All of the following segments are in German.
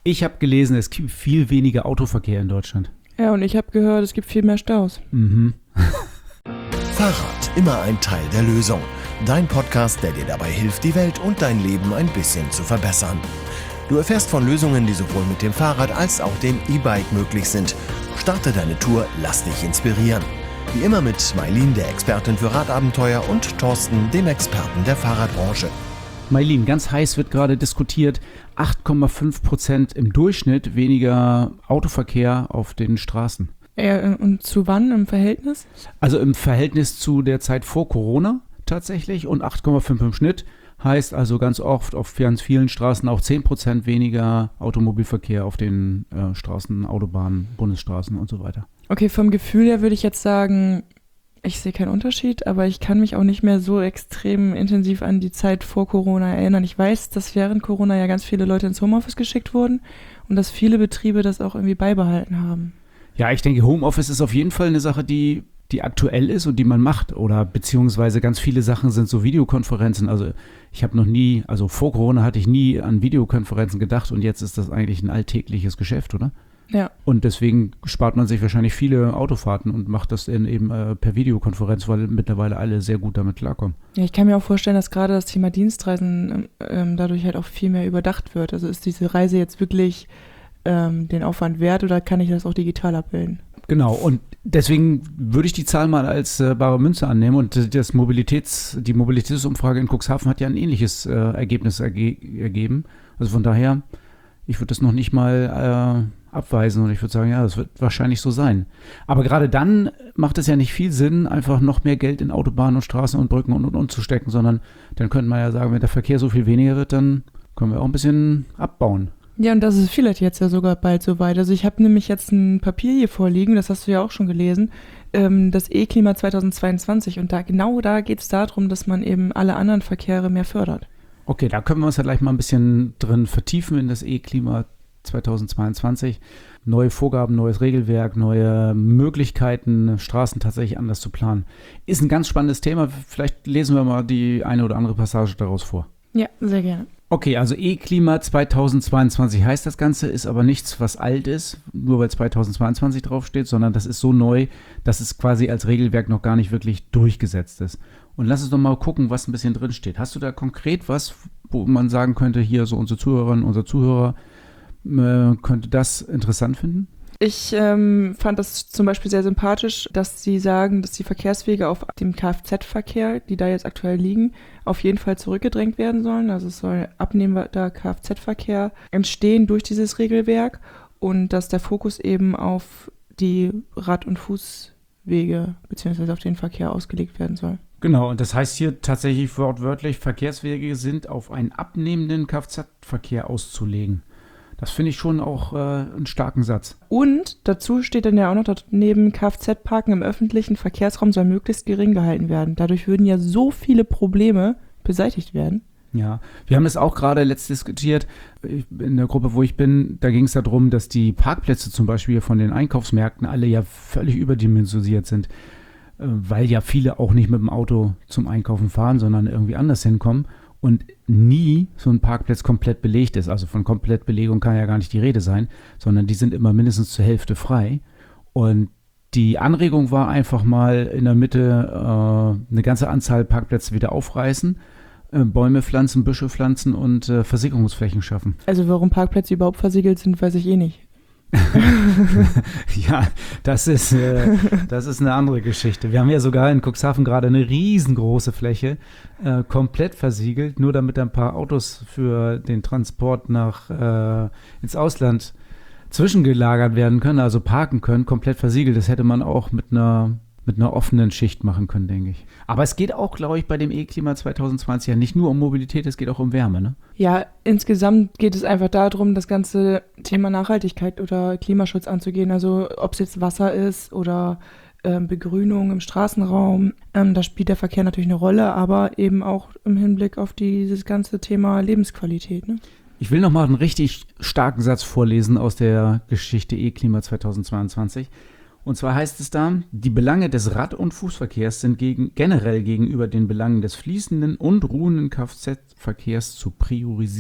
Ich habe gelesen, es gibt viel weniger Autoverkehr in Deutschland. Ja, und ich habe gehört, es gibt viel mehr Staus. Mhm. Fahrrad, immer ein Teil der Lösung. Dein Podcast, der dir dabei hilft, die Welt und dein Leben ein bisschen zu verbessern. Du erfährst von Lösungen, die sowohl mit dem Fahrrad als auch dem E-Bike möglich sind. Starte deine Tour, lass dich inspirieren. Wie immer mit Maylin, der Expertin für Radabenteuer, und Thorsten, dem Experten der Fahrradbranche. Maylin, ganz heiß wird gerade diskutiert, 8,5% im Durchschnitt weniger Autoverkehr auf den Straßen. Und zu wann im Verhältnis? Also im Verhältnis zu der Zeit vor Corona tatsächlich, und 8,5 im Schnitt heißt also ganz oft auf ganz vielen Straßen auch 10% weniger Automobilverkehr auf den Straßen, Autobahnen, Bundesstraßen und so weiter. Okay, vom Gefühl her würde ich jetzt sagen, ich sehe keinen Unterschied, aber ich kann mich auch nicht mehr so extrem intensiv an die Zeit vor Corona erinnern. Ich weiß, dass während Corona ja ganz viele Leute ins Homeoffice geschickt wurden und dass viele Betriebe das auch irgendwie beibehalten haben. Ja, ich denke, Homeoffice ist auf jeden Fall eine Sache, die aktuell ist und die man macht, oder beziehungsweise ganz viele Sachen sind so Videokonferenzen. Also ich habe vor Corona hatte ich nie an Videokonferenzen gedacht, und jetzt ist das eigentlich ein alltägliches Geschäft, oder? Ja. Und deswegen spart man sich wahrscheinlich viele Autofahrten und macht das eben per Videokonferenz, weil mittlerweile alle sehr gut damit klarkommen. Ja, ich kann mir auch vorstellen, dass gerade das Thema Dienstreisen dadurch halt auch viel mehr überdacht wird. Also ist diese Reise jetzt wirklich den Aufwand wert, oder kann ich das auch digital abbilden? Genau, und deswegen würde ich die Zahl mal als bare Münze annehmen, und die Mobilitätsumfrage in Cuxhaven hat ja ein ähnliches Ergebnis ergeben. Also von daher, ich würde das noch nicht mal abweisen, und ich würde sagen, ja, das wird wahrscheinlich so sein. Aber gerade dann macht es ja nicht viel Sinn, einfach noch mehr Geld in Autobahnen und Straßen und Brücken und zu stecken, sondern dann könnte man ja sagen, wenn der Verkehr so viel weniger wird, dann können wir auch ein bisschen abbauen. Ja, und das ist vielleicht jetzt ja sogar bald soweit. Also ich habe nämlich jetzt ein Papier hier vorliegen, das hast du ja auch schon gelesen, das E-Klima 2022. Und da geht es darum, dass man eben alle anderen Verkehre mehr fördert. Okay, da können wir uns ja gleich mal ein bisschen drin vertiefen in das E-Klima 2022. Neue Vorgaben, neues Regelwerk, neue Möglichkeiten, Straßen tatsächlich anders zu planen. Ist ein ganz spannendes Thema. Vielleicht lesen wir mal die eine oder andere Passage daraus vor. Ja, sehr gerne. Okay, also E-Klima 2022 heißt das Ganze, ist aber nichts, was alt ist, nur weil 2022 draufsteht, sondern das ist so neu, dass es quasi als Regelwerk noch gar nicht wirklich durchgesetzt ist. Und lass uns doch mal gucken, was ein bisschen drin steht. Hast du da konkret was, wo man sagen könnte, hier so unsere Zuhörerinnen, unser Zuhörer könnte das interessant finden? Ich fand das zum Beispiel sehr sympathisch, dass sie sagen, dass die Verkehrswege auf dem Kfz-Verkehr, die da jetzt aktuell liegen, auf jeden Fall zurückgedrängt werden sollen. Also es soll abnehmender Kfz-Verkehr entstehen durch dieses Regelwerk, und dass der Fokus eben auf die Rad- und Fußwege bzw. auf den Verkehr ausgelegt werden soll. Genau, und das heißt hier tatsächlich wortwörtlich, Verkehrswege sind auf einen abnehmenden Kfz-Verkehr auszulegen. Das finde ich schon auch einen starken Satz. Und dazu steht dann ja auch noch daneben, Kfz-Parken im öffentlichen Verkehrsraum soll möglichst gering gehalten werden. Dadurch würden ja so viele Probleme beseitigt werden. Ja, wir haben das auch gerade letztens diskutiert. In der Gruppe, wo ich bin, da ging es darum, dass die Parkplätze zum Beispiel von den Einkaufsmärkten alle ja völlig überdimensioniert sind, weil ja viele auch nicht mit dem Auto zum Einkaufen fahren, sondern irgendwie anders hinkommen. Und nie so ein Parkplatz komplett belegt ist. Also von Komplettbelegung kann ja gar nicht die Rede sein, sondern die sind immer mindestens zur Hälfte frei. Und die Anregung war einfach mal in der Mitte eine ganze Anzahl Parkplätze wieder aufreißen, Bäume pflanzen, Büsche pflanzen und Versickerungsflächen schaffen. Also warum Parkplätze überhaupt versiegelt sind, weiß ich eh nicht. Ja, das ist eine andere Geschichte. Wir haben ja sogar in Cuxhaven gerade eine riesengroße Fläche komplett versiegelt, nur damit ein paar Autos für den Transport ins Ausland zwischengelagert werden können, also parken können, komplett versiegelt. Das hätte man auch mit einer offenen Schicht machen können, denke ich. Aber es geht auch, glaube ich, bei dem E-Klima 2020 ja nicht nur um Mobilität, es geht auch um Wärme, ne? Ja, insgesamt geht es einfach darum, das ganze Thema Nachhaltigkeit oder Klimaschutz anzugehen. Also ob es jetzt Wasser ist oder Begrünung im Straßenraum. Da spielt der Verkehr natürlich eine Rolle, aber eben auch im Hinblick auf dieses ganze Thema Lebensqualität, ne? Ich will nochmal einen richtig starken Satz vorlesen aus der Geschichte E-Klima 2022. Und zwar heißt es da, die Belange des Rad- und Fußverkehrs sind generell gegenüber den Belangen des fließenden und ruhenden Kfz-Verkehrs zu priorisieren.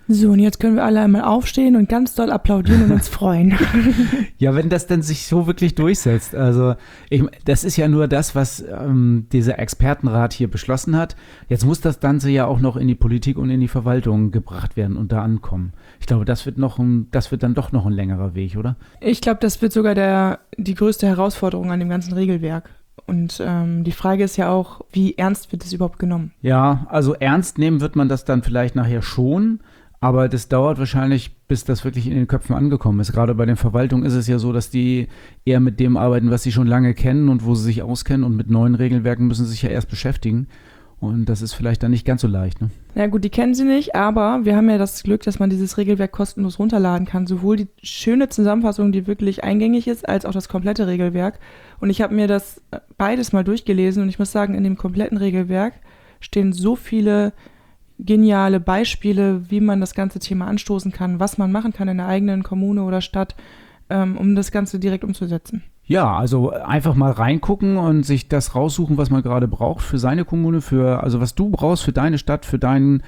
So, und jetzt können wir alle einmal aufstehen und ganz doll applaudieren und uns freuen. Ja, wenn das dann sich so wirklich durchsetzt. Also das ist ja nur das, was dieser Expertenrat hier beschlossen hat. Jetzt muss das Ganze ja auch noch in die Politik und in die Verwaltung gebracht werden und da ankommen. Ich glaube, das wird dann doch noch ein längerer Weg, oder? Ich glaube, das wird sogar die größte Herausforderung an dem ganzen Regelwerk. Und die Frage ist ja auch, wie ernst wird es überhaupt genommen? Ja, also ernst nehmen wird man das dann vielleicht nachher schon. Aber das dauert wahrscheinlich, bis das wirklich in den Köpfen angekommen ist. Gerade bei den Verwaltungen ist es ja so, dass die eher mit dem arbeiten, was sie schon lange kennen und wo sie sich auskennen. Und mit neuen Regelwerken müssen sie sich ja erst beschäftigen. Und das ist vielleicht dann nicht ganz so leicht, ne? Ja gut, die kennen sie nicht, aber wir haben ja das Glück, dass man dieses Regelwerk kostenlos runterladen kann. Sowohl die schöne Zusammenfassung, die wirklich eingängig ist, als auch das komplette Regelwerk. Und ich habe mir das beides mal durchgelesen und ich muss sagen, in dem kompletten Regelwerk stehen so viele geniale Beispiele, wie man das ganze Thema anstoßen kann, was man machen kann in der eigenen Kommune oder Stadt, um das Ganze direkt umzusetzen. Ja, also einfach mal reingucken und sich das raussuchen, was man gerade braucht für seine Kommune, also was du brauchst für deine Stadt, für dein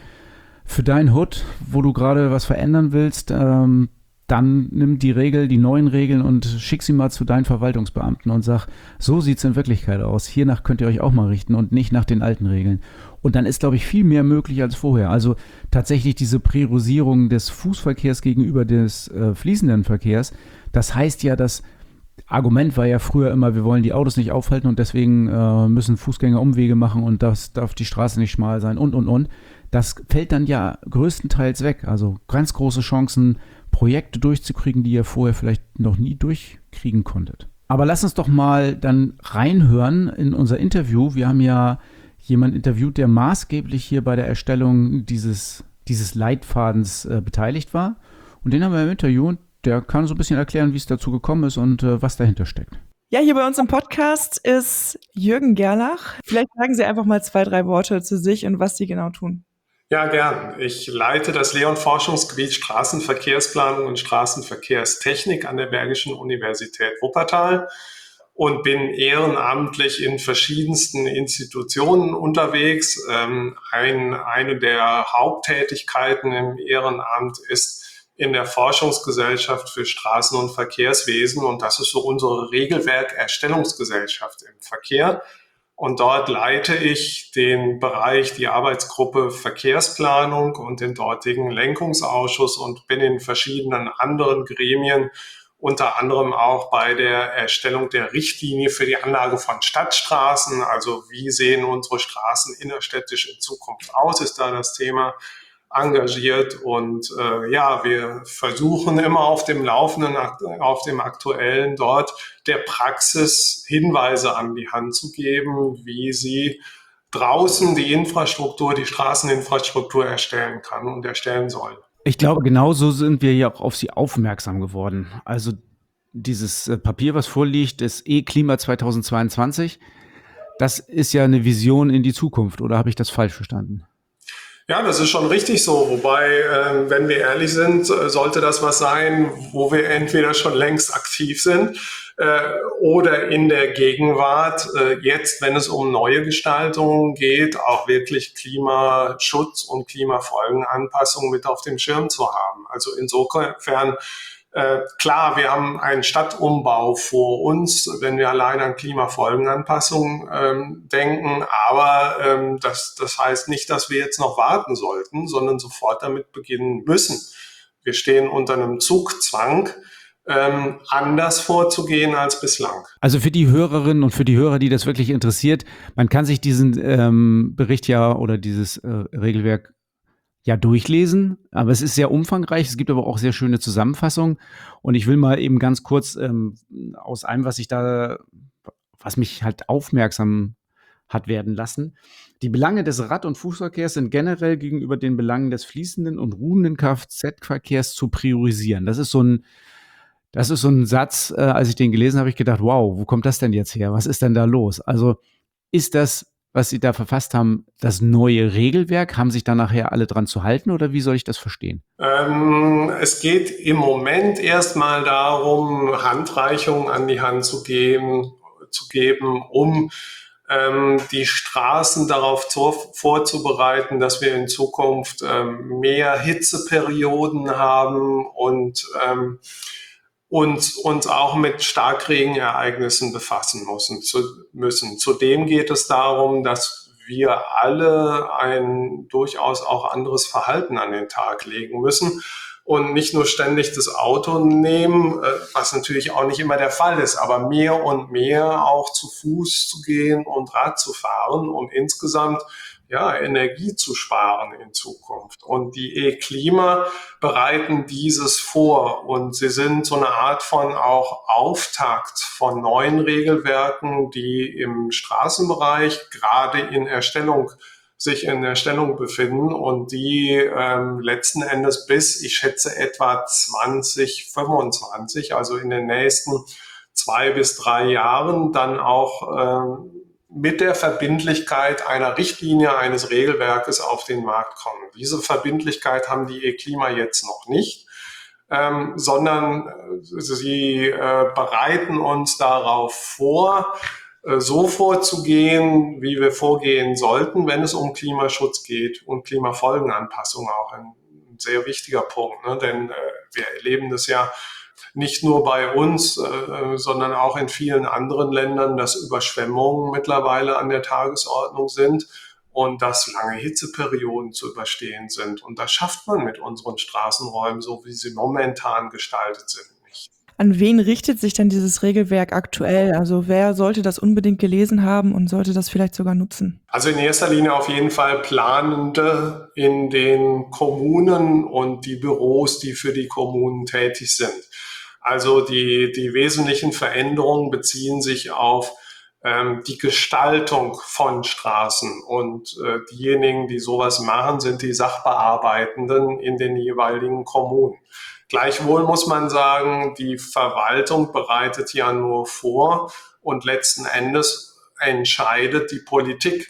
Hood, wo du gerade was verändern willst. Dann nimm die neuen Regeln und schick sie mal zu deinen Verwaltungsbeamten und sag, so sieht's in Wirklichkeit aus. Hiernach könnt ihr euch auch mal richten und nicht nach den alten Regeln. Und dann ist, glaube ich, viel mehr möglich als vorher. Also tatsächlich diese Priorisierung des Fußverkehrs gegenüber des fließenden Verkehrs. Das heißt ja, das Argument war ja früher immer, wir wollen die Autos nicht aufhalten und deswegen müssen Fußgänger Umwege machen und das darf die Straße nicht schmal sein und. Das fällt dann ja größtenteils weg. Also ganz große Chancen, Projekte durchzukriegen, die ihr vorher vielleicht noch nie durchkriegen konntet. Aber lass uns doch mal dann reinhören in unser Interview. Wir haben ja jemanden interviewt, der maßgeblich hier bei der Erstellung dieses Leitfadens beteiligt war. Und den haben wir im Interview und der kann so ein bisschen erklären, wie es dazu gekommen ist und was dahinter steckt. Ja, hier bei uns im Podcast ist Jürgen Gerlach. Vielleicht sagen Sie einfach mal 2, 3 Worte zu sich und was Sie genau tun. Ja, gern. Ich leite das Lehr- und Forschungsgebiet Straßenverkehrsplanung und Straßenverkehrstechnik an der Bergischen Universität Wuppertal und bin ehrenamtlich in verschiedensten Institutionen unterwegs. Eine der Haupttätigkeiten im Ehrenamt ist in der Forschungsgesellschaft für Straßen- und Verkehrswesen und das ist so unsere Regelwerk-Erstellungsgesellschaft im Verkehr. Und dort leite ich den Bereich, die Arbeitsgruppe Verkehrsplanung und den dortigen Lenkungsausschuss und bin in verschiedenen anderen Gremien, unter anderem auch bei der Erstellung der Richtlinie für die Anlage von Stadtstraßen. Also wie sehen unsere Straßen innerstädtisch in Zukunft aus, ist da das Thema, engagiert. Und wir versuchen immer auf dem Laufenden, auf dem Aktuellen dort der Praxis Hinweise an die Hand zu geben, wie sie draußen die Infrastruktur, die Straßeninfrastruktur erstellen kann und erstellen soll. Ich glaube, genauso sind wir ja auch auf Sie aufmerksam geworden. Also dieses Papier, was vorliegt, das E-Klima 2022, das ist ja eine Vision in die Zukunft, oder habe ich das falsch verstanden? Ja, das ist schon richtig so. Wobei, wenn wir ehrlich sind, sollte das was sein, wo wir entweder schon längst aktiv sind oder in der Gegenwart, jetzt, wenn es um neue Gestaltungen geht, auch wirklich Klimaschutz und Klimafolgenanpassung mit auf dem Schirm zu haben. Also insofern, klar, wir haben einen Stadtumbau vor uns, wenn wir allein an Klimafolgenanpassung denken, aber das heißt nicht, dass wir jetzt noch warten sollten, sondern sofort damit beginnen müssen. Wir stehen unter einem Zugzwang, anders vorzugehen als bislang. Also für die Hörerinnen und für die Hörer, die das wirklich interessiert, man kann sich diesen Bericht ja oder dieses Regelwerk ja durchlesen, aber es ist sehr umfangreich, es gibt aber auch sehr schöne Zusammenfassungen und ich will mal eben ganz kurz aus einem, was mich halt aufmerksam hat werden lassen. Die Belange des Rad- und Fußverkehrs sind generell gegenüber den Belangen des fließenden und ruhenden Kfz-Verkehrs zu priorisieren. Das ist so ein Satz, als ich den gelesen habe, habe ich gedacht, wow, wo kommt das denn jetzt her? Was ist denn da los? Also ist das, was Sie da verfasst haben, das neue Regelwerk? Haben sich da nachher alle dran zu halten oder wie soll ich das verstehen? Es geht im Moment erstmal darum, Handreichungen an die Hand zu geben, um die Straßen darauf vorzubereiten, dass wir in Zukunft mehr Hitzeperioden haben und uns auch mit Starkregenereignissen befassen müssen. Zudem geht es darum, dass wir alle ein durchaus auch anderes Verhalten an den Tag legen müssen und nicht nur ständig das Auto nehmen, was natürlich auch nicht immer der Fall ist, aber mehr und mehr auch zu Fuß zu gehen und Rad zu fahren, um insgesamt Energie zu sparen in Zukunft. Und die E-Klima bereiten dieses vor und sie sind so eine Art von auch Auftakt von neuen Regelwerken, die im Straßenbereich gerade sich in Erstellung befinden und die letzten Endes bis, ich schätze, etwa 2025, also in den nächsten 2 bis 3 Jahren, dann auch mit der Verbindlichkeit einer Richtlinie, eines Regelwerkes auf den Markt kommen. Diese Verbindlichkeit haben die E-Klima jetzt noch nicht, sondern sie bereiten uns darauf vor, so vorzugehen, wie wir vorgehen sollten, wenn es um Klimaschutz geht und Klimafolgenanpassung auch ein sehr wichtiger Punkt, ne? Denn wir erleben das ja nicht nur bei uns, sondern auch in vielen anderen Ländern, dass Überschwemmungen mittlerweile an der Tagesordnung sind und dass lange Hitzeperioden zu überstehen sind. Und das schafft man mit unseren Straßenräumen, so wie sie momentan gestaltet sind, nicht. An wen richtet sich denn dieses Regelwerk aktuell? Also wer sollte das unbedingt gelesen haben und sollte das vielleicht sogar nutzen? Also in erster Linie auf jeden Fall Planende in den Kommunen und die Büros, die für die Kommunen tätig sind. Also die wesentlichen Veränderungen beziehen sich auf die Gestaltung von Straßen und diejenigen, die sowas machen, sind die Sachbearbeitenden in den jeweiligen Kommunen. Gleichwohl muss man sagen, die Verwaltung bereitet ja nur vor und letzten Endes entscheidet die Politik.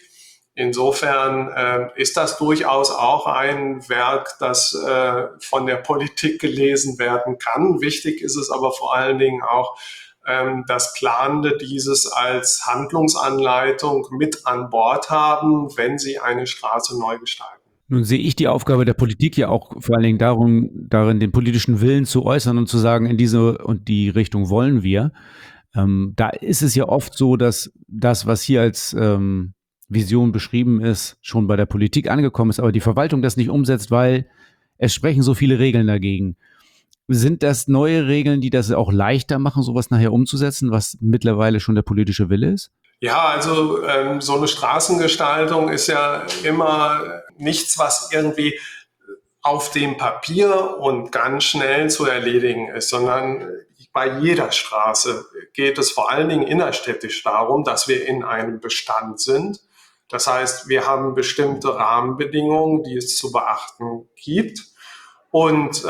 Insofern ist das durchaus auch ein Werk, das von der Politik gelesen werden kann. Wichtig ist es aber vor allen Dingen auch, dass Planende dieses als Handlungsanleitung mit an Bord haben, wenn sie eine Straße neu gestalten. Nun sehe ich die Aufgabe der Politik ja auch vor allen Dingen darin, den politischen Willen zu äußern und zu sagen, in diese und die Richtung wollen wir. Da ist es ja oft so, dass das, was hier als Vision beschrieben ist, schon bei der Politik angekommen ist, aber die Verwaltung das nicht umsetzt, weil es sprechen so viele Regeln dagegen. Sind das neue Regeln, die das auch leichter machen, sowas nachher umzusetzen, was mittlerweile schon der politische Wille ist? Ja, also so eine Straßengestaltung ist ja immer nichts, was irgendwie auf dem Papier und ganz schnell zu erledigen ist, sondern bei jeder Straße geht es vor allen Dingen innerstädtisch darum, dass wir in einem Bestand sind. Das heißt, wir haben bestimmte Rahmenbedingungen, die es zu beachten gibt. Und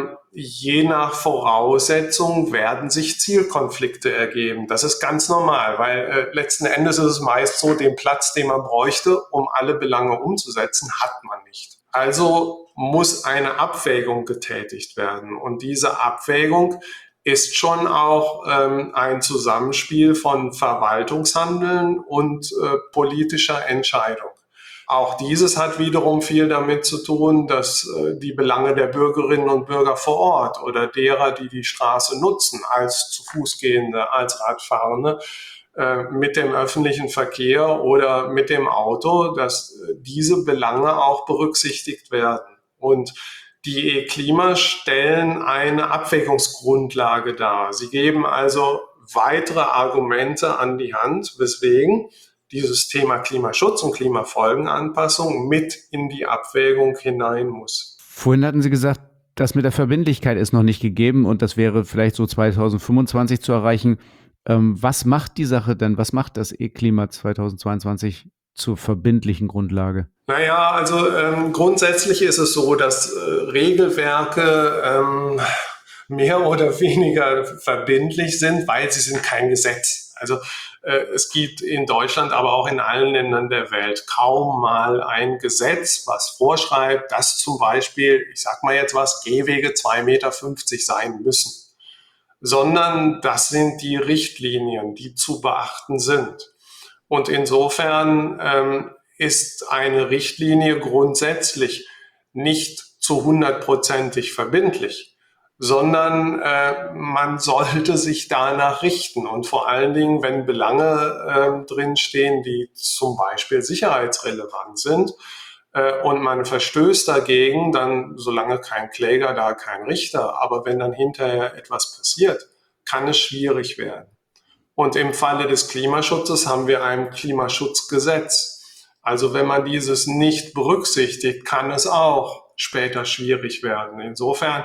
je nach Voraussetzung werden sich Zielkonflikte ergeben. Das ist ganz normal, weil letzten Endes ist es meist so, den Platz, den man bräuchte, um alle Belange umzusetzen, hat man nicht. Also muss eine Abwägung getätigt werden. Und diese Abwägung ist schon auch ein Zusammenspiel von Verwaltungshandeln und politischer Entscheidung. Auch dieses hat wiederum viel damit zu tun, dass die Belange der Bürgerinnen und Bürger vor Ort oder derer, die die Straße nutzen, als zu Fuß gehende, als Radfahrende, mit dem öffentlichen Verkehr oder mit dem Auto, dass diese Belange auch berücksichtigt werden. Und die E-Klima stellen eine Abwägungsgrundlage dar. Sie geben also weitere Argumente an die Hand, weswegen dieses Thema Klimaschutz und Klimafolgenanpassung mit in die Abwägung hinein muss. Vorhin hatten Sie gesagt, das mit der Verbindlichkeit ist noch nicht gegeben und das wäre vielleicht so 2025 zu erreichen. Was macht die Sache denn, was macht das E-Klima 2022 zur verbindlichen Grundlage? Naja, also grundsätzlich ist es so, dass Regelwerke mehr oder weniger verbindlich sind, weil sie sind kein Gesetz. Also es gibt in Deutschland, aber auch in allen Ländern der Welt kaum mal ein Gesetz, was vorschreibt, dass zum Beispiel, ich sag mal jetzt was, Gehwege 2,50 Meter sein müssen. Sondern das sind die Richtlinien, die zu beachten sind. Und insofern ist eine Richtlinie grundsätzlich nicht zu 100%ig verbindlich, sondern man sollte sich danach richten. Und vor allen Dingen, wenn Belange drinstehen, die zum Beispiel sicherheitsrelevant sind und man verstößt dagegen, dann, solange kein Kläger da, kein Richter. Aber wenn dann hinterher etwas passiert, kann es schwierig werden. Und im Falle des Klimaschutzes haben wir ein Klimaschutzgesetz. Also wenn man dieses nicht berücksichtigt, kann es auch später schwierig werden. Insofern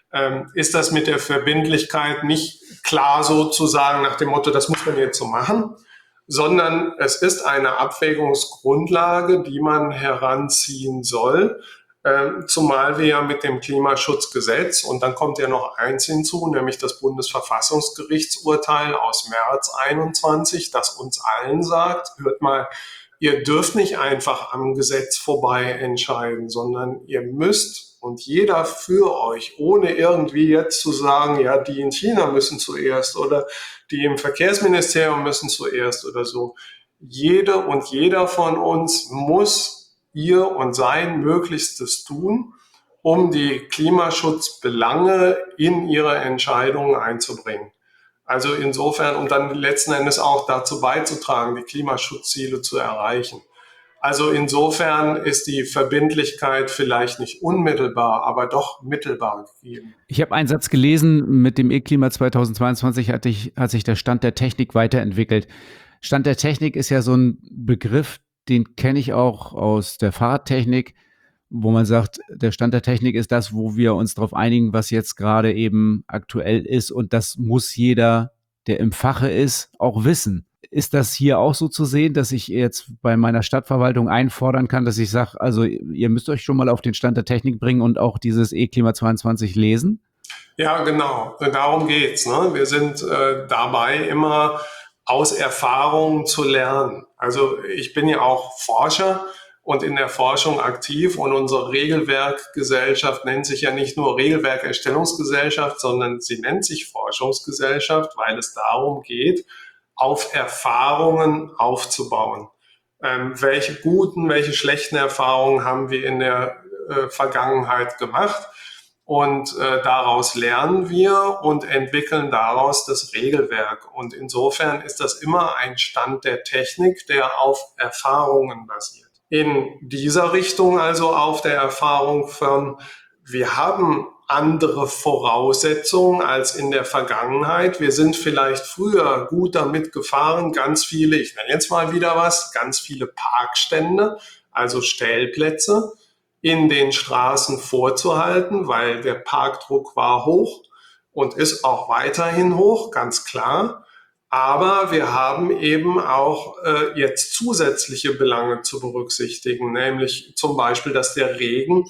ist das mit der Verbindlichkeit nicht klar sozusagen nach dem Motto, das muss man jetzt so machen, sondern es ist eine Abwägungsgrundlage, die man heranziehen soll, zumal wir ja mit dem Klimaschutzgesetz, und dann kommt ja noch eins hinzu, nämlich das Bundesverfassungsgerichtsurteil aus März 21, das uns allen sagt, hört mal, ihr dürft nicht einfach am Gesetz vorbei entscheiden, sondern ihr müsst und jeder für euch, ohne irgendwie jetzt zu sagen, ja, die in China müssen zuerst oder die im Verkehrsministerium müssen zuerst oder so. Jede und jeder von uns muss ihr und sein Möglichstes tun, um die Klimaschutzbelange in ihre Entscheidungen einzubringen. Also insofern, und dann letzten Endes auch dazu beizutragen, die Klimaschutzziele zu erreichen. Also insofern ist die Verbindlichkeit vielleicht nicht unmittelbar, aber doch mittelbar gegeben. Ich habe einen Satz gelesen, mit dem E-Klima 2022 hat sich der Stand der Technik weiterentwickelt. Stand der Technik ist ja so ein Begriff, den kenne ich auch aus der Fahrradtechnik, wo man sagt, der Stand der Technik ist das, wo wir uns darauf einigen, was jetzt gerade eben aktuell ist. Und das muss jeder, der im Fache ist, auch wissen. Ist das hier auch so zu sehen, dass ich jetzt bei meiner Stadtverwaltung einfordern kann, dass ich sage, also ihr müsst euch schon mal auf den Stand der Technik bringen und auch dieses E-Klima 22 lesen? Ja, genau. Darum geht's. Ne? Wir sind dabei, immer aus Erfahrungen zu lernen. Also ich bin ja auch Forscher und in der Forschung aktiv, und unsere Regelwerkgesellschaft nennt sich ja nicht nur Regelwerkerstellungsgesellschaft, sondern sie nennt sich Forschungsgesellschaft, weil es darum geht, auf Erfahrungen aufzubauen. Welche guten, welche schlechten Erfahrungen haben wir in der Vergangenheit gemacht? Und daraus lernen wir und entwickeln daraus das Regelwerk. Und insofern ist das immer ein Stand der Technik, der auf Erfahrungen basiert. In dieser Richtung, also auf der Erfahrung von, wir haben andere Voraussetzungen als in der Vergangenheit. Wir sind vielleicht früher gut damit gefahren, ganz viele, ich nenne jetzt mal wieder was, ganz viele Parkstände, also Stellplätze, in den Straßen vorzuhalten, weil der Parkdruck war hoch und ist auch weiterhin hoch, ganz klar. Aber wir haben eben auch jetzt zusätzliche Belange zu berücksichtigen, nämlich zum Beispiel, dass der Regen,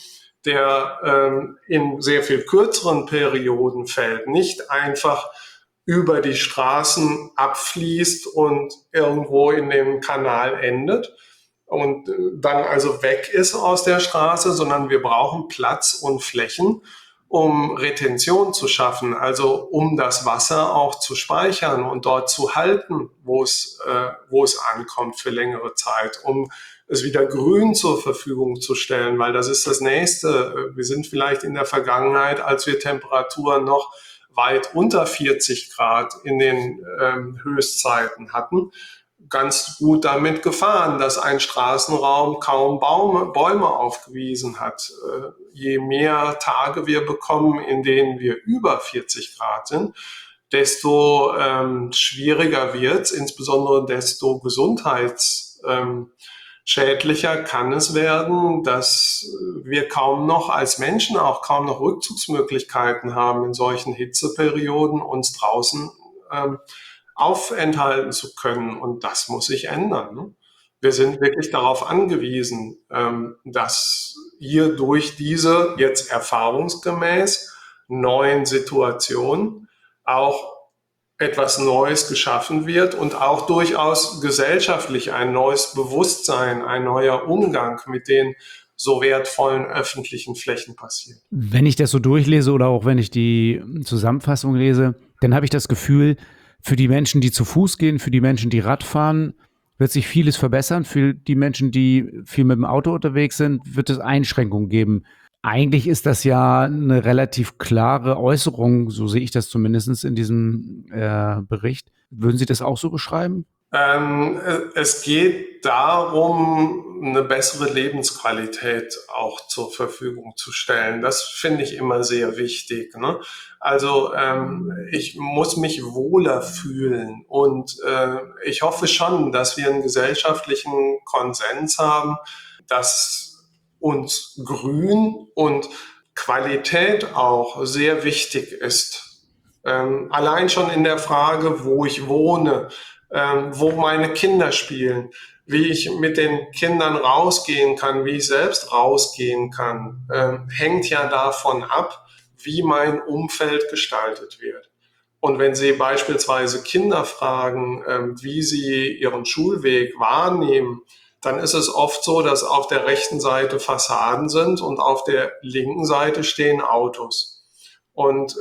der in sehr viel kürzeren Perioden fällt, nicht einfach über die Straßen abfließt und irgendwo in dem Kanal endet und dann also weg ist aus der Straße, sondern wir brauchen Platz und Flächen, um Retention zu schaffen, also um das Wasser auch zu speichern und dort zu halten, wo es ankommt für längere Zeit, um es wieder grün zur Verfügung zu stellen, weil das ist das Nächste. Wir sind vielleicht in der Vergangenheit, als wir Temperaturen noch weit unter 40 Grad in den Höchstzeiten hatten, ganz gut damit gefahren, dass ein Straßenraum kaum Bäume aufgewiesen hat. Je mehr Tage wir bekommen, in denen wir über 40 Grad sind, desto schwieriger wird's, insbesondere desto gesundheitsschädlicher kann es werden, dass wir als Menschen auch kaum noch Rückzugsmöglichkeiten haben, in solchen Hitzeperioden uns draußen aufenthalten zu können. Und das muss sich ändern. Ne? Wir sind wirklich darauf angewiesen, dass hier durch diese jetzt erfahrungsgemäß neuen Situationen auch etwas Neues geschaffen wird und auch durchaus gesellschaftlich ein neues Bewusstsein, ein neuer Umgang mit den so wertvollen öffentlichen Flächen passiert. Wenn ich das so durchlese oder auch wenn ich die Zusammenfassung lese, dann habe ich das Gefühl, für die Menschen, die zu Fuß gehen, für die Menschen, die Rad fahren, wird sich vieles verbessern. Für die Menschen, die viel mit dem Auto unterwegs sind, wird es Einschränkungen geben. Eigentlich ist das ja eine relativ klare Äußerung, so sehe ich das zumindest in diesem Bericht. Würden Sie das auch so beschreiben? Es geht darum, eine bessere Lebensqualität auch zur Verfügung zu stellen. Das finde ich immer sehr wichtig, ne? Also ich muss mich wohler fühlen und ich hoffe schon, dass wir einen gesellschaftlichen Konsens haben, dass uns Grün und Qualität auch sehr wichtig ist. Allein schon in der Frage, wo ich wohne, wo meine Kinder spielen, wie ich mit den Kindern rausgehen kann, wie ich selbst rausgehen kann, hängt ja davon ab, wie mein Umfeld gestaltet wird. Und wenn Sie beispielsweise Kinder fragen, wie sie ihren Schulweg wahrnehmen, dann ist es oft so, dass auf der rechten Seite Fassaden sind und auf der linken Seite stehen Autos. Und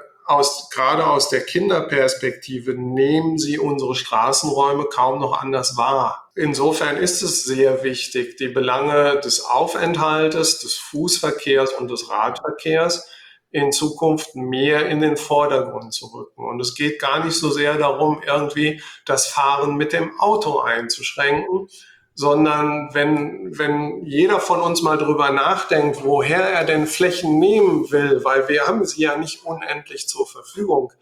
gerade aus der Kinderperspektive nehmen sie unsere Straßenräume kaum noch anders wahr. Insofern ist es sehr wichtig, die Belange des Aufenthaltes, des Fußverkehrs und des Radverkehrs in Zukunft mehr in den Vordergrund zu rücken. Und es geht gar nicht so sehr darum, irgendwie das Fahren mit dem Auto einzuschränken, sondern wenn jeder von uns mal drüber nachdenkt, woher er denn Flächen nehmen will, weil wir haben sie ja nicht unendlich zur Verfügung,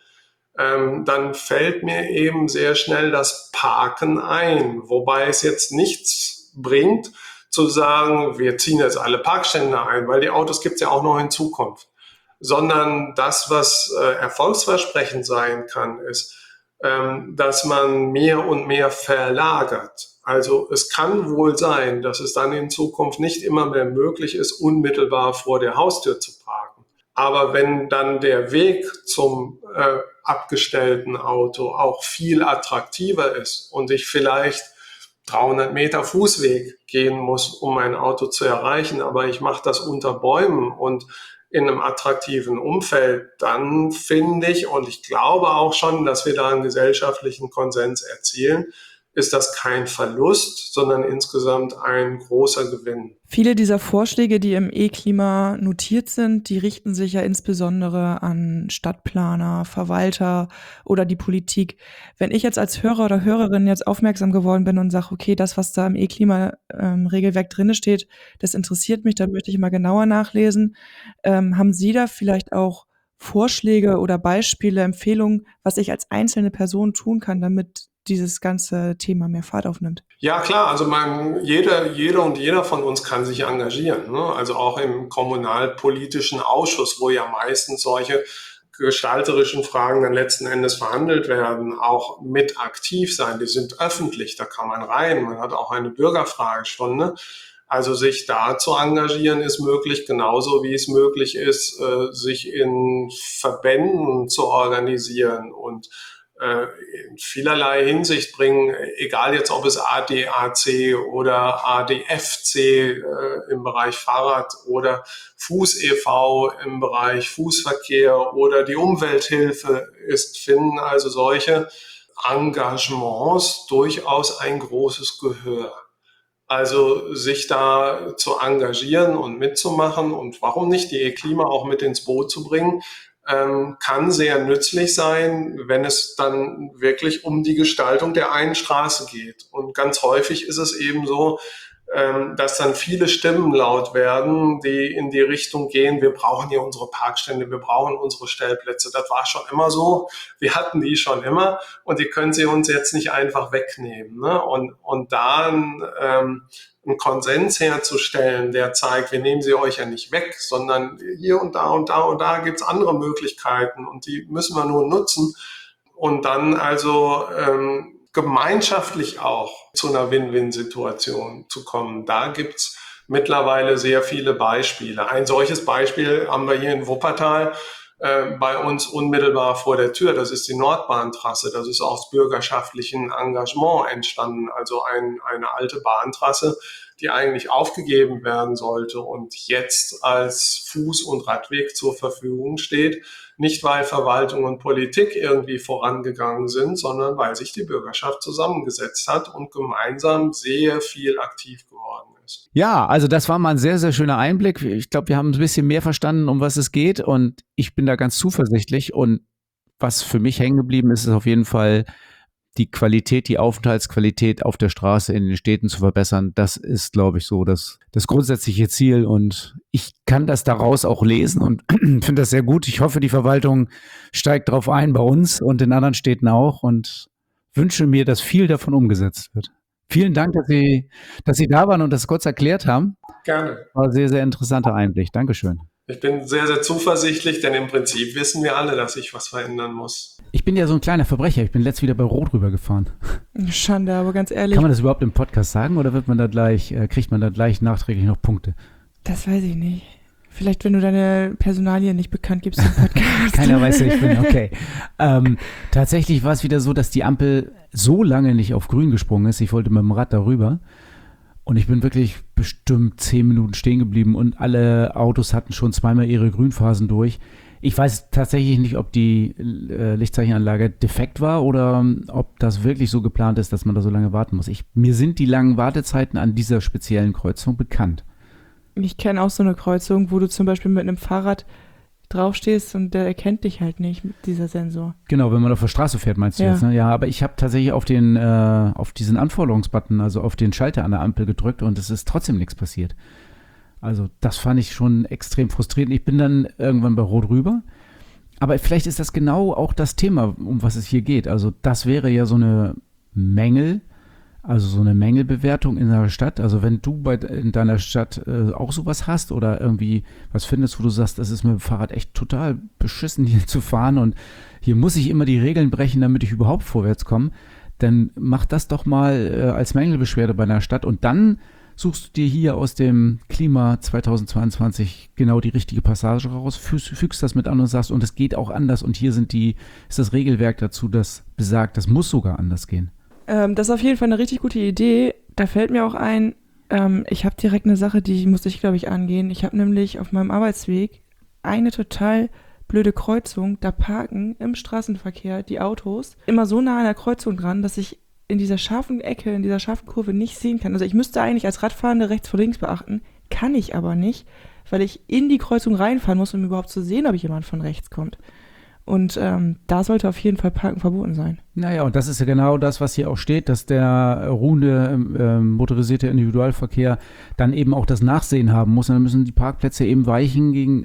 dann fällt mir eben sehr schnell das Parken ein, wobei es jetzt nichts bringt, zu sagen, wir ziehen jetzt alle Parkstände ein, weil die Autos gibt es ja auch noch in Zukunft, sondern das, was erfolgsversprechend sein kann, ist, dass man mehr und mehr verlagert. Also es kann wohl sein, dass es dann in Zukunft nicht immer mehr möglich ist, unmittelbar vor der Haustür zu parken. Aber wenn dann der Weg zum abgestellten Auto auch viel attraktiver ist und ich vielleicht 300 Meter Fußweg gehen muss, um mein Auto zu erreichen, aber ich mache das unter Bäumen und in einem attraktiven Umfeld, dann finde ich, und ich glaube auch schon, dass wir da einen gesellschaftlichen Konsens erzielen, ist das kein Verlust, sondern insgesamt ein großer Gewinn. Viele dieser Vorschläge, die im E-Klima notiert sind, die richten sich ja insbesondere an Stadtplaner, Verwalter oder die Politik. Wenn ich jetzt als Hörer oder Hörerin jetzt aufmerksam geworden bin und sage, okay, das, was da im E-Klima-Regelwerk drin steht, das interessiert mich, da möchte ich mal genauer nachlesen. Haben Sie da vielleicht auch Vorschläge oder Beispiele, Empfehlungen, was ich als einzelne Person tun kann, damit dieses ganze Thema mehr Fahrt aufnimmt? Ja, klar, also jeder von uns kann sich engagieren, ne? Also auch im kommunalpolitischen Ausschuss, wo ja meistens solche gestalterischen Fragen dann letzten Endes verhandelt werden, auch mit aktiv sein. Die sind öffentlich, da kann man rein, man hat auch eine Bürgerfragestunde. Also sich da zu engagieren ist möglich, genauso wie es möglich ist, sich in Verbänden zu organisieren und in vielerlei Hinsicht bringen, egal jetzt ob es ADAC oder ADFC im Bereich Fahrrad oder Fuß e.V. im Bereich Fußverkehr oder die Umwelthilfe ist, finden also solche Engagements durchaus ein großes Gehör. Also sich da zu engagieren und mitzumachen und warum nicht die E-Klima auch mit ins Boot zu bringen, kann sehr nützlich sein, wenn es dann wirklich um die Gestaltung der einen Straße geht. Und ganz häufig ist es eben so, dass dann viele Stimmen laut werden, die in die Richtung gehen, wir brauchen hier unsere Parkstände, wir brauchen unsere Stellplätze. Das war schon immer so, wir hatten die schon immer und die können sie uns jetzt nicht einfach wegnehmen, ne? Und da einen Konsens herzustellen, der zeigt, wir nehmen sie euch ja nicht weg, sondern hier und da und da und da gibt's andere Möglichkeiten und die müssen wir nur nutzen und dann also gemeinschaftlich auch zu einer Win-Win-Situation zu kommen. Da gibt's mittlerweile sehr viele Beispiele. Ein solches Beispiel haben wir hier in Wuppertal bei uns unmittelbar vor der Tür. Das ist die Nordbahntrasse. Das ist aus bürgerschaftlichem Engagement entstanden. Also eine alte Bahntrasse, die eigentlich aufgegeben werden sollte und jetzt als Fuß- und Radweg zur Verfügung steht. Nicht, weil Verwaltung und Politik irgendwie vorangegangen sind, sondern weil sich die Bürgerschaft zusammengesetzt hat und gemeinsam sehr viel aktiv geworden ist. Ja, also das war mal ein sehr, sehr schöner Einblick. Ich glaube, wir haben ein bisschen mehr verstanden, um was es geht und ich bin da ganz zuversichtlich und was für mich hängen geblieben ist, ist auf jeden Fall die Qualität, die Aufenthaltsqualität auf der Straße in den Städten zu verbessern. Das ist, glaube ich, so das grundsätzliche Ziel und ich kann das daraus auch lesen und finde das sehr gut. Ich hoffe, die Verwaltung steigt drauf ein bei uns und in anderen Städten auch und wünsche mir, dass viel davon umgesetzt wird. Vielen Dank, dass Sie da waren und das kurz erklärt haben. Gerne. War ein sehr, sehr interessanter Einblick. Dankeschön. Ich bin sehr, sehr zuversichtlich, denn im Prinzip wissen wir alle, dass sich was verändern muss. Ich bin ja so ein kleiner Verbrecher. Ich bin letztens wieder bei Rot rübergefahren. Schande, aber ganz ehrlich. Kann man das überhaupt im Podcast sagen oder kriegt man da gleich nachträglich noch Punkte? Das weiß ich nicht. Vielleicht, wenn du deine Personalien nicht bekannt gibst im Podcast. Keiner weiß, wer ich bin, okay. Tatsächlich war es wieder so, dass die Ampel so lange nicht auf grün gesprungen ist. Ich wollte mit dem Rad darüber. Und ich bin wirklich bestimmt 10 Minuten stehen geblieben und alle Autos hatten schon zweimal ihre Grünphasen durch. Ich weiß tatsächlich nicht, ob die Lichtzeichenanlage defekt war oder ob das wirklich so geplant ist, dass man da so lange warten muss. Mir sind die langen Wartezeiten an dieser speziellen Kreuzung bekannt. Ich kenne auch so eine Kreuzung, wo du zum Beispiel mit einem Fahrrad draufstehst und der erkennt dich halt nicht mit dieser Sensor. Genau, wenn man auf der Straße fährt, meinst du jetzt, ne? Ja, aber ich habe tatsächlich auf diesen Anforderungsbutton, also auf den Schalter an der Ampel gedrückt und es ist trotzdem nichts passiert. Also das fand ich schon extrem frustrierend. Ich bin dann irgendwann bei Rot rüber. Aber vielleicht ist das genau auch das Thema, um was es hier geht. Also das wäre ja so eine Mängelbewertung in der Stadt. Also wenn du in deiner Stadt auch sowas hast oder irgendwie was findest, wo du sagst, das ist mit dem Fahrrad echt total beschissen hier zu fahren und hier muss ich immer die Regeln brechen, damit ich überhaupt vorwärts komme, dann mach das doch mal als Mängelbeschwerde bei einer Stadt und dann suchst du dir hier aus dem Klima 2022 genau die richtige Passage raus, fügst das mit an und sagst, und es geht auch anders und hier ist das Regelwerk dazu, das besagt, das muss sogar anders gehen. Das ist auf jeden Fall eine richtig gute Idee. Da fällt mir auch ein, ich habe direkt eine Sache, die musste ich, glaube ich, angehen. Ich habe nämlich auf meinem Arbeitsweg eine total blöde Kreuzung. Da parken im Straßenverkehr die Autos immer so nah an der Kreuzung dran, dass ich in dieser scharfen Ecke, in dieser scharfen Kurve nicht sehen kann. Also ich müsste eigentlich als Radfahrende rechts vor links beachten, kann ich aber nicht, weil ich in die Kreuzung reinfahren muss, um überhaupt zu sehen, ob jemand von rechts kommt. Und da sollte auf jeden Fall Parken verboten sein. Naja, und das ist ja genau das, was hier auch steht, dass der ruhende motorisierte Individualverkehr dann eben auch das Nachsehen haben muss. Und dann müssen die Parkplätze eben weichen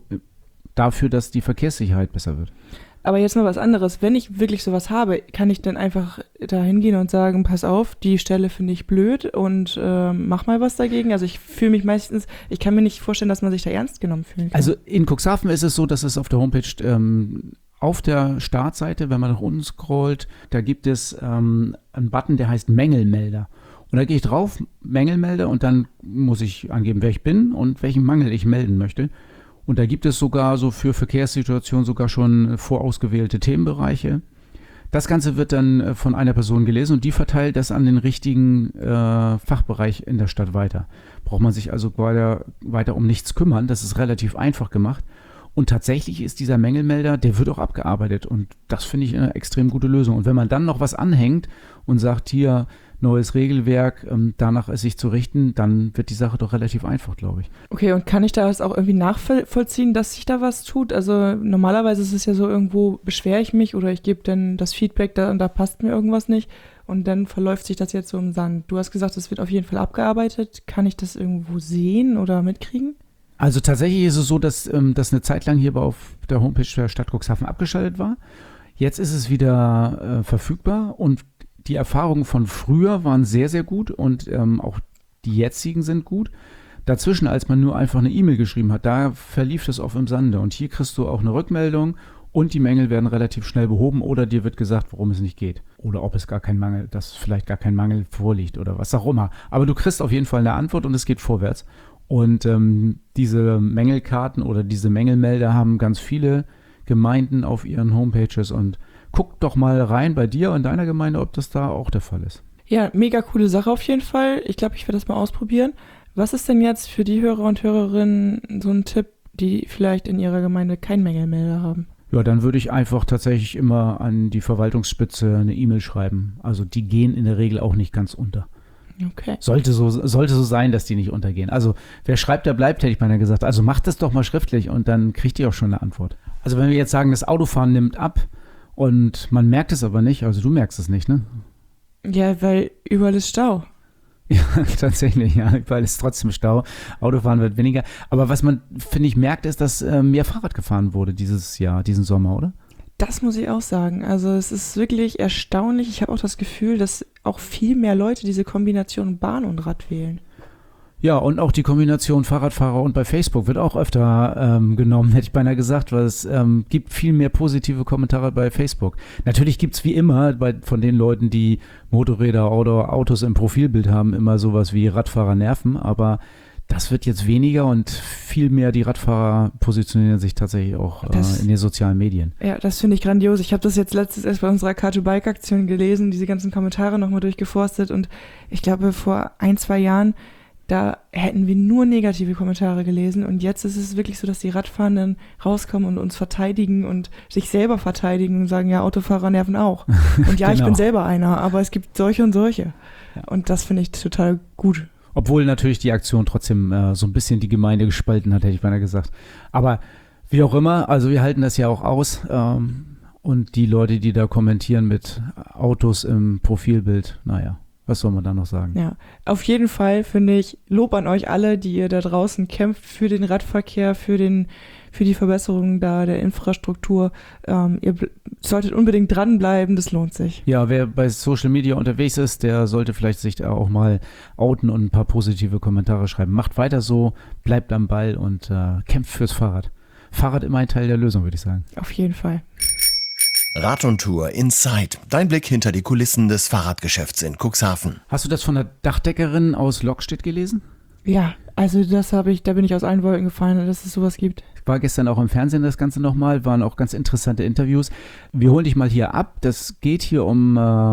dafür, dass die Verkehrssicherheit besser wird. Aber jetzt mal was anderes. Wenn ich wirklich sowas habe, kann ich dann einfach da hingehen und sagen, pass auf, die Stelle finde ich blöd und mach mal was dagegen. Also ich fühle mich meistens, ich kann mir nicht vorstellen, dass man sich da ernst genommen fühlen kann. Also in Cuxhaven ist es so, dass es auf der Homepage auf der Startseite, wenn man nach unten scrollt, da gibt es einen Button, der heißt Mängelmelder. Und da gehe ich drauf, Mängelmelder, und dann muss ich angeben, wer ich bin und welchen Mangel ich melden möchte. Und da gibt es sogar so für Verkehrssituationen sogar schon vorausgewählte Themenbereiche. Das Ganze wird dann von einer Person gelesen und die verteilt das an den richtigen Fachbereich in der Stadt weiter. Braucht man sich also weiter um nichts kümmern. Das ist relativ einfach gemacht. Und tatsächlich ist dieser Mängelmelder, der wird auch abgearbeitet. Und das finde ich eine extrem gute Lösung. Und wenn man dann noch was anhängt und sagt, hier, neues Regelwerk, danach es sich zu richten, dann wird die Sache doch relativ einfach, glaube ich. Okay, und kann ich das auch irgendwie nachvollziehen, dass sich da was tut? Also normalerweise ist es ja so, irgendwo beschwere ich mich oder ich gebe dann das Feedback, da passt mir irgendwas nicht und dann verläuft sich das jetzt so im Sand. Du hast gesagt, es wird auf jeden Fall abgearbeitet. Kann ich das irgendwo sehen oder mitkriegen? Also tatsächlich ist es so, dass das eine Zeit lang hier auf der Homepage der Stadt Cuxhaven abgeschaltet war. Jetzt ist es wieder verfügbar und die Erfahrungen von früher waren sehr, sehr gut und auch die jetzigen sind gut. Dazwischen, als man nur einfach eine E-Mail geschrieben hat, da verlief das oft im Sande. Und hier kriegst du auch eine Rückmeldung und die Mängel werden relativ schnell behoben oder dir wird gesagt, warum es nicht geht. Oder ob es dass vielleicht gar kein Mangel vorliegt oder was auch immer. Aber du kriegst auf jeden Fall eine Antwort und es geht vorwärts. Und diese Mängelkarten oder diese Mängelmelder haben ganz viele Gemeinden auf ihren Homepages und guck doch mal rein bei dir und deiner Gemeinde, ob das da auch der Fall ist. Ja, mega coole Sache auf jeden Fall. Ich glaube, ich werde das mal ausprobieren. Was ist denn jetzt für die Hörer und Hörerinnen so ein Tipp, die vielleicht in ihrer Gemeinde keinen Mängelmelder haben? Ja, dann würde ich einfach tatsächlich immer an die Verwaltungsspitze eine E-Mail schreiben. Also die gehen in der Regel auch nicht ganz unter. Okay. Sollte so sein, dass die nicht untergehen. Also wer schreibt, der bleibt, hätte ich beinahe gesagt. Also macht das doch mal schriftlich und dann kriegt ihr auch schon eine Antwort. Also wenn wir jetzt sagen, das Autofahren nimmt ab und man merkt es aber nicht, also du merkst es nicht, ne? Ja, weil überall ist Stau. Ja, tatsächlich, ja, überall ist trotzdem Stau. Autofahren wird weniger. Aber was man, finde ich, merkt, ist, dass mehr Fahrrad gefahren wurde diesen Sommer, oder? Das muss ich auch sagen. Also es ist wirklich erstaunlich. Ich habe auch das Gefühl, dass auch viel mehr Leute diese Kombination Bahn und Rad wählen. Ja, und auch die Kombination Fahrradfahrer und bei Facebook wird auch öfter genommen, hätte ich beinahe gesagt, weil es gibt viel mehr positive Kommentare bei Facebook. Natürlich gibt's wie immer von den Leuten, die Motorräder oder Autos im Profilbild haben, immer sowas wie Radfahrer nerven, aber das wird jetzt weniger und viel mehr die Radfahrer positionieren sich tatsächlich auch in den sozialen Medien. Ja, das finde ich grandios. Ich habe das jetzt letztens erst bei unserer Car2Bike-Aktion gelesen, diese ganzen Kommentare nochmal durchgeforstet und ich glaube vor 1-2 Jahren, da hätten wir nur negative Kommentare gelesen und jetzt ist es wirklich so, dass die Radfahrenden rauskommen und uns verteidigen und sich selber verteidigen und sagen, ja, Autofahrer nerven auch. Und ja, genau. Ich bin selber einer, aber es gibt solche und solche. Ja. Und das finde ich total gut. Obwohl natürlich die Aktion trotzdem so ein bisschen die Gemeinde gespalten hat, hätte ich beinahe gesagt. Aber wie auch immer, also wir halten das ja auch aus und die Leute, die da kommentieren mit Autos im Profilbild, naja. Was soll man da noch sagen? Ja, auf jeden Fall finde ich Lob an euch alle, die ihr da draußen kämpft für den Radverkehr, für die Verbesserung da der Infrastruktur. Ihr solltet unbedingt dranbleiben, das lohnt sich. Ja, wer bei Social Media unterwegs ist, der sollte vielleicht sich da auch mal outen und ein paar positive Kommentare schreiben. Macht weiter so, bleibt am Ball und kämpft fürs Fahrrad. Fahrrad immer ein Teil der Lösung, würde ich sagen. Auf jeden Fall. Rad und Tour Inside. Dein Blick hinter die Kulissen des Fahrradgeschäfts in Cuxhaven. Hast du das von der Dachdeckerin aus Lockstedt gelesen? Ja, also da bin ich aus allen Wolken gefallen, dass es sowas gibt. War gestern auch im Fernsehen das Ganze nochmal, waren auch ganz interessante Interviews. Wir holen dich mal hier ab. Das geht hier um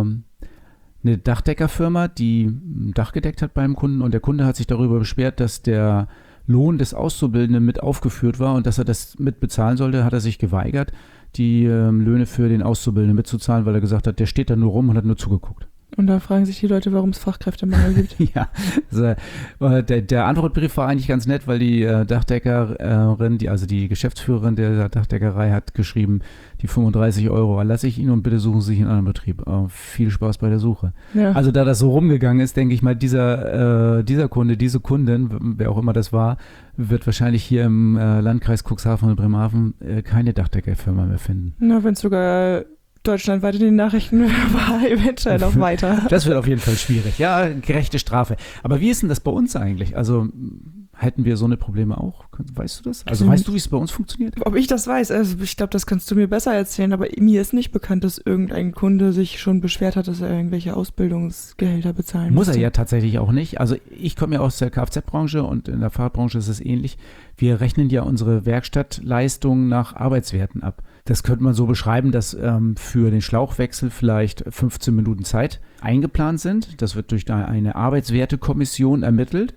eine Dachdeckerfirma, die ein Dach gedeckt hat beim Kunden und der Kunde hat sich darüber beschwert, dass der Lohn des Auszubildenden mit aufgeführt war und dass er das mit bezahlen sollte, hat er sich geweigert, die Löhne für den Auszubildenden mitzuzahlen, weil er gesagt hat, der steht da nur rum und hat nur zugeguckt. Und dann fragen sich die Leute, warum es Fachkräftemangel gibt. Ja, also, der Antwortbrief war eigentlich ganz nett, weil die Dachdeckerin, die Geschäftsführerin der Dachdeckerei hat geschrieben, die 35 € erlasse ich Ihnen und bitte suchen Sie sich einen anderen Betrieb. Viel Spaß bei der Suche. Ja. Also da das so rumgegangen ist, denke ich mal, dieser Kunde, diese Kundin, wer auch immer das war, wird wahrscheinlich hier im Landkreis Cuxhaven und Bremerhaven keine Dachdeckerfirma mehr finden. Na, wenn es sogar deutschlandweit in den Nachrichten war, eventuell auch weiter. Das wird auf jeden Fall schwierig. Ja, gerechte Strafe. Aber wie ist denn das bei uns eigentlich? Also hätten wir so eine Probleme auch? Weißt du das? Also weißt du, wie es bei uns funktioniert? Ob ich das weiß? Also ich glaube, das kannst du mir besser erzählen, aber mir ist nicht bekannt, dass irgendein Kunde sich schon beschwert hat, dass er irgendwelche Ausbildungsgehälter bezahlen muss. Muss er ja tatsächlich auch nicht. Also ich komme ja aus der Kfz-Branche und in der Fahrradbranche ist es ähnlich. Wir rechnen ja unsere Werkstattleistungen nach Arbeitswerten ab. Das könnte man so beschreiben, dass für den Schlauchwechsel vielleicht 15 Minuten Zeit eingeplant sind. Das wird durch eine Arbeitswertekommission ermittelt.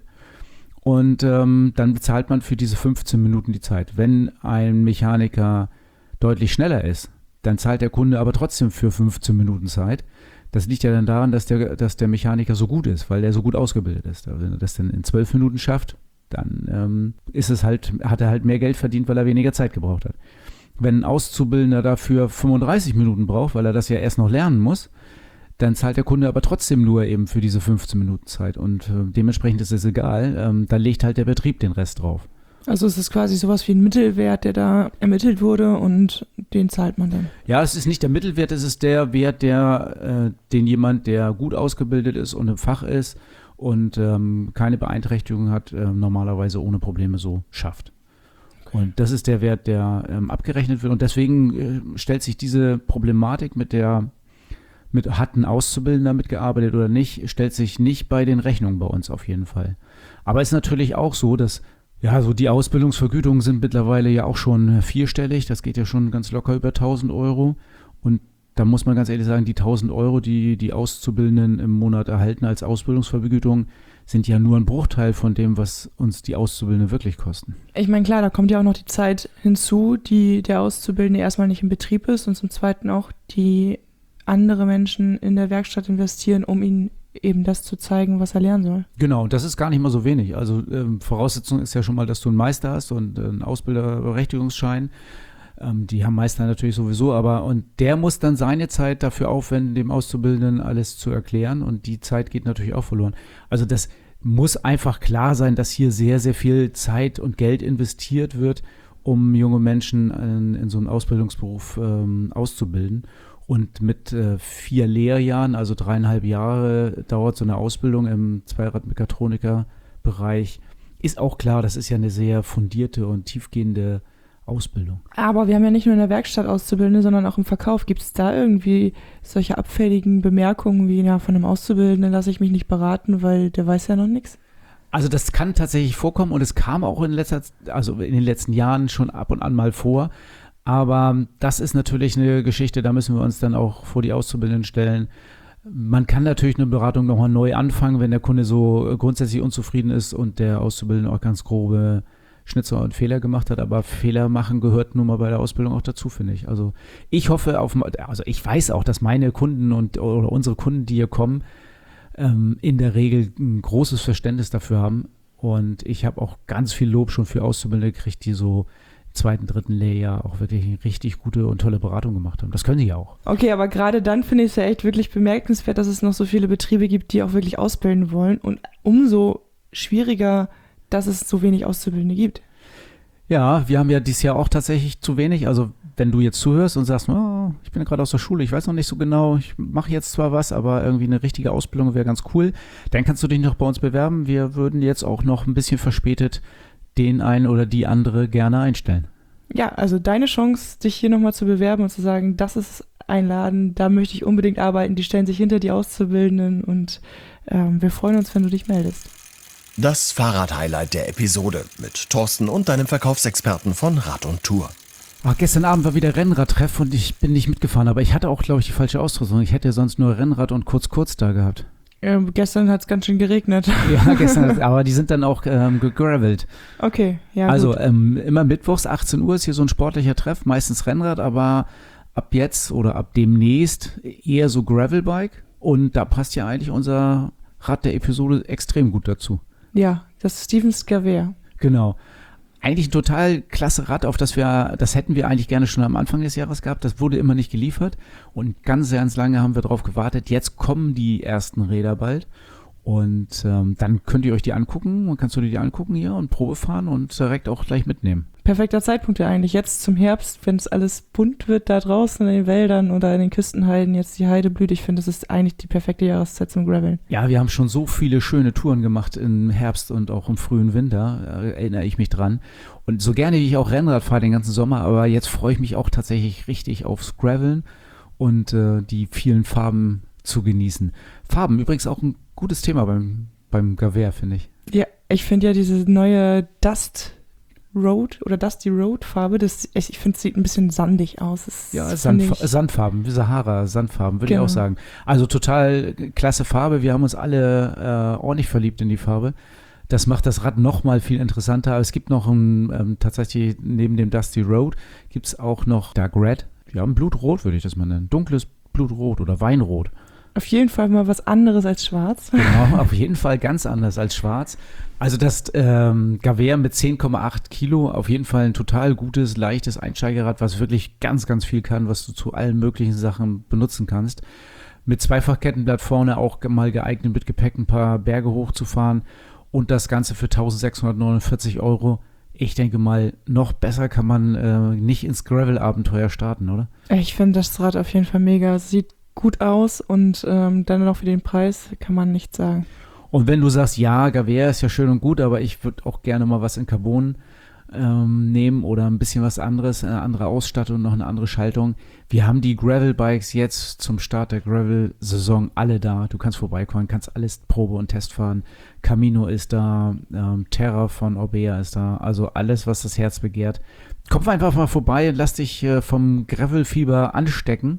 Und dann bezahlt man für diese 15 Minuten die Zeit. Wenn ein Mechaniker deutlich schneller ist, dann zahlt der Kunde aber trotzdem für 15 Minuten Zeit. Das liegt ja dann daran, dass der Mechaniker so gut ist, weil der so gut ausgebildet ist. Also wenn er das dann in 12 Minuten schafft, dann hat er halt mehr Geld verdient, weil er weniger Zeit gebraucht hat. Wenn ein Auszubildender dafür 35 Minuten braucht, weil er das ja erst noch lernen muss, dann zahlt der Kunde aber trotzdem nur eben für diese 15 Minuten Zeit und dementsprechend ist es egal, da legt halt der Betrieb den Rest drauf. Also es ist quasi sowas wie ein Mittelwert, der da ermittelt wurde und den zahlt man dann? Ja, es ist nicht der Mittelwert, es ist der Wert, den jemand, der gut ausgebildet ist und im Fach ist und keine Beeinträchtigung hat, normalerweise ohne Probleme so schafft. Okay. Und das ist der Wert, der abgerechnet wird und deswegen stellt sich diese Problematik hat ein Auszubildender mitgearbeitet oder nicht, stellt sich nicht bei den Rechnungen bei uns auf jeden Fall. Aber es ist natürlich auch so, dass so die Ausbildungsvergütungen sind mittlerweile ja auch schon vierstellig. Das geht ja schon ganz locker über 1.000 € und da muss man ganz ehrlich sagen, die 1.000 Euro, die die Auszubildenden im Monat erhalten als Ausbildungsvergütung, sind ja nur ein Bruchteil von dem, was uns die Auszubildenden wirklich kosten. Ich meine, klar, da kommt ja auch noch die Zeit hinzu, die der Auszubildende erstmal nicht im Betrieb ist und zum Zweiten auch die andere Menschen in der Werkstatt investieren, um ihnen eben das zu zeigen, was er lernen soll. Genau, das ist gar nicht mal so wenig. Also Voraussetzung ist ja schon mal, dass du einen Meister hast und einen Ausbilderberechtigungsschein. Die haben Meister natürlich sowieso, und der muss dann seine Zeit dafür aufwenden, dem Auszubildenden alles zu erklären und die Zeit geht natürlich auch verloren. Also das muss einfach klar sein, dass hier sehr, sehr viel Zeit und Geld investiert wird, um junge Menschen in so einen Ausbildungsberuf auszubilden. Und mit 4 Lehrjahren, also 3,5 Jahre, dauert so eine Ausbildung im Zweiradmechatroniker-Bereich. Ist auch klar, das ist ja eine sehr fundierte und tiefgehende Ausbildung. Aber wir haben ja nicht nur in der Werkstatt Auszubildende, sondern auch im Verkauf. Gibt es da irgendwie solche abfälligen Bemerkungen wie, ja, von einem Auszubildenden lasse ich mich nicht beraten, weil der weiß ja noch nichts? Also das kann tatsächlich vorkommen und es kam auch in den letzten Jahren schon ab und an mal vor. Aber das ist natürlich eine Geschichte, da müssen wir uns dann auch vor die Auszubildenden stellen. Man kann natürlich eine Beratung nochmal neu anfangen, wenn der Kunde so grundsätzlich unzufrieden ist und der Auszubildende auch ganz grobe Schnitzer und Fehler gemacht hat, aber Fehler machen gehört nun mal bei der Ausbildung auch dazu, finde ich. Also ich hoffe ich weiß auch, dass meine Kunden oder unsere Kunden, die hier kommen, in der Regel ein großes Verständnis dafür haben und ich habe auch ganz viel Lob schon für Auszubildende gekriegt, die so im 2., 3. Lehrjahr auch wirklich eine richtig gute und tolle Beratung gemacht haben. Das können die ja auch. Okay, aber gerade dann finde ich es ja echt wirklich bemerkenswert, dass es noch so viele Betriebe gibt, die auch wirklich ausbilden wollen und umso schwieriger, dass es so wenig Auszubildende gibt. Ja, wir haben ja dieses Jahr auch tatsächlich zu wenig. Also wenn du jetzt zuhörst und sagst, oh, ich bin gerade aus der Schule, ich weiß noch nicht so genau, ich mache jetzt zwar was, aber irgendwie eine richtige Ausbildung wäre ganz cool, dann kannst du dich noch bei uns bewerben. Wir würden jetzt auch noch ein bisschen verspätet den einen oder die andere gerne einstellen. Ja, also deine Chance, dich hier nochmal zu bewerben und zu sagen, das ist ein Laden, da möchte ich unbedingt arbeiten, die stellen sich hinter die Auszubildenden und wir freuen uns, wenn du dich meldest. Das Fahrrad-Highlight der Episode mit Thorsten und deinem Verkaufsexperten von Rad und Tour. Gestern Abend war wieder Rennradtreff und ich bin nicht mitgefahren, aber ich hatte auch, glaube ich, die falsche Ausrüstung. Ich hätte sonst nur Rennrad und kurz da gehabt. Gestern hat es ganz schön geregnet. Ja, gestern, aber die sind dann auch gegravelt. Okay, ja, also, gut. Immer mittwochs, 18 Uhr ist hier so ein sportlicher Treff, meistens Rennrad, aber ab jetzt oder ab demnächst eher so Gravelbike und da passt ja eigentlich unser Rad der Episode extrem gut dazu. Ja, das Stevens Gaver. Genau. Eigentlich ein total klasse Rad, das hätten wir eigentlich gerne schon am Anfang des Jahres gehabt. Das wurde immer nicht geliefert und ganz lange haben wir drauf gewartet. Jetzt kommen die ersten Räder bald und dann könnt ihr euch die angucken und kannst du dir die angucken hier und Probe fahren und direkt auch gleich mitnehmen. Perfekter Zeitpunkt ja eigentlich. Jetzt zum Herbst, wenn es alles bunt wird da draußen in den Wäldern oder in den Küstenheiden, jetzt die Heide blüht. Ich finde, das ist eigentlich die perfekte Jahreszeit zum Graveln. Ja, wir haben schon so viele schöne Touren gemacht im Herbst und auch im frühen Winter, erinnere ich mich dran. Und so gerne wie ich auch Rennrad fahre den ganzen Sommer, aber jetzt freue ich mich auch tatsächlich richtig aufs Graveln und die vielen Farben zu genießen. Farben, übrigens auch ein gutes Thema beim Gaver, finde ich. Ja, ich finde ja diese neue Dusty Road Farbe, ich finde, es sieht ein bisschen sandig aus. Sandfarben, wie Sahara-Sandfarben, würde ich auch sagen. Also total klasse Farbe. Wir haben uns alle ordentlich verliebt in die Farbe. Das macht das Rad noch mal viel interessanter. Es gibt noch tatsächlich neben dem Dusty Road gibt es auch noch Dark Red. Ja, ein Blutrot würde ich das mal nennen. Dunkles Blutrot oder Weinrot. Auf jeden Fall mal was anderes als schwarz. Genau, auf jeden Fall ganz anders als schwarz. Also das Gaver mit 10,8 Kilo, auf jeden Fall ein total gutes, leichtes Einsteigerrad, was wirklich ganz, ganz viel kann, was du zu allen möglichen Sachen benutzen kannst. Mit Zweifachkettenblatt vorne auch mal geeignet, mit Gepäck ein paar Berge hochzufahren und das Ganze für 1.649 €. Ich denke mal, noch besser kann man nicht ins Gravel-Abenteuer starten, oder? Ich finde das Rad auf jeden Fall mega. Sieht gut aus und dann noch für den Preis kann man nichts sagen. Und wenn du sagst, ja, Gaver ist ja schön und gut, aber ich würde auch gerne mal was in Carbon nehmen oder ein bisschen was anderes, eine andere Ausstattung, noch eine andere Schaltung. Wir haben die Gravel-Bikes jetzt zum Start der Gravel-Saison alle da. Du kannst vorbeikommen, kannst alles Probe- und Test fahren. Camino ist da, Terra von Orbea ist da, also alles, was das Herz begehrt. Komm einfach mal vorbei und lass dich vom Gravel-Fieber anstecken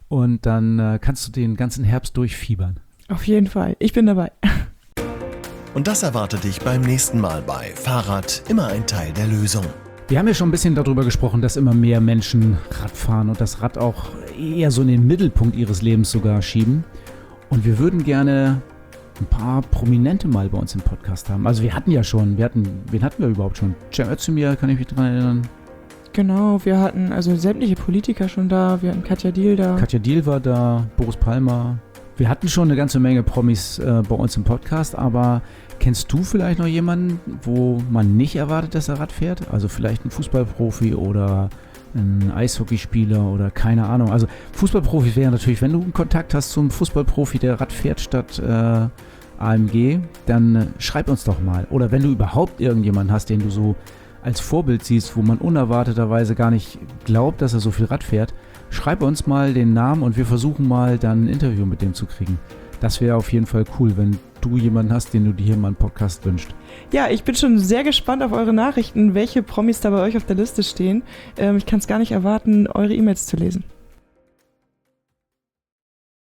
Und dann kannst du den ganzen Herbst durchfiebern. Auf jeden Fall. Ich bin dabei. Und das erwartet dich beim nächsten Mal bei Fahrrad, immer ein Teil der Lösung. Wir haben ja schon ein bisschen darüber gesprochen, dass immer mehr Menschen Rad fahren und das Rad auch eher so in den Mittelpunkt ihres Lebens sogar schieben. Und wir würden gerne ein paar Prominente mal bei uns im Podcast haben. Also wen hatten wir überhaupt schon? Cem Özdemir, kann ich mich daran erinnern. Genau, wir hatten also sämtliche Politiker schon da, wir hatten Katja Diehl da. Katja Diehl war da, Boris Palmer. Wir hatten schon eine ganze Menge Promis bei uns im Podcast, aber kennst du vielleicht noch jemanden, wo man nicht erwartet, dass er Rad fährt? Also vielleicht ein Fußballprofi oder ein Eishockeyspieler oder keine Ahnung. Also Fußballprofis wären natürlich, wenn du einen Kontakt hast zum Fußballprofi, der Rad fährt statt AMG, dann schreib uns doch mal. Oder wenn du überhaupt irgendjemanden hast, den du so als Vorbild siehst, wo man unerwarteterweise gar nicht glaubt, dass er so viel Rad fährt, schreib uns mal den Namen und wir versuchen mal dann ein Interview mit dem zu kriegen. Das wäre auf jeden Fall cool, wenn du jemanden hast, den du dir hier mal einen Podcast wünschst. Ja, ich bin schon sehr gespannt auf eure Nachrichten, welche Promis da bei euch auf der Liste stehen. Ich kann es gar nicht erwarten, eure E-Mails zu lesen.